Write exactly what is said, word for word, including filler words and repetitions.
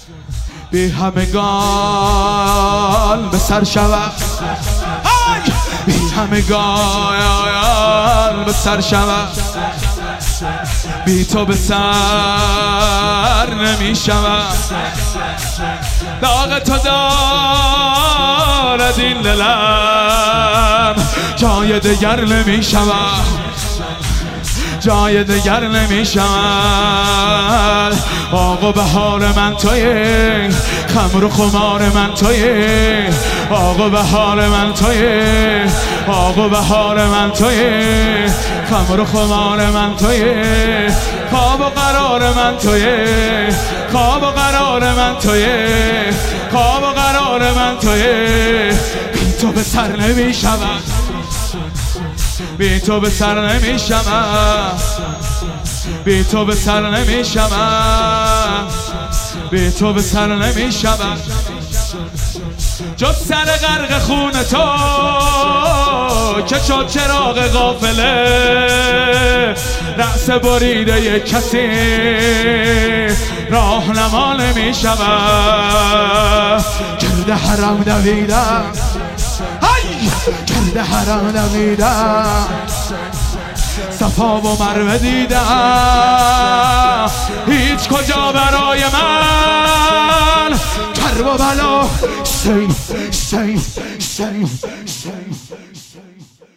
بی همگان به سر شود، بی همگان به سر شود، بی تو به سر نمی شود. داغ تو دارد این دلم، جای دگر نمی شود، جای دگر نمی شود. آق و بهار من تویی، خمر و خمار من تویی، آق و بهار من تویی، آق و بهار من تویی، خمر و خمار من تویی، خواب و قرار من تویی، خواب و قرار من تویی، خواب و قرار من تویی. بی تو به سر نمی شود، بی تو به سر نمی شود، بی تو به سر نمی شود، بی تو به سر نمی شود. جز سر غرق خون تو که شد چراغ غافله، رأس بریده یک کسی راهنما نمی شود. گرد حرم دویدم، گرد حرم دویدم، صفا و مروه دیدم، هیچ کجا برای من کرب و بلا. سیم سیم سیم سیم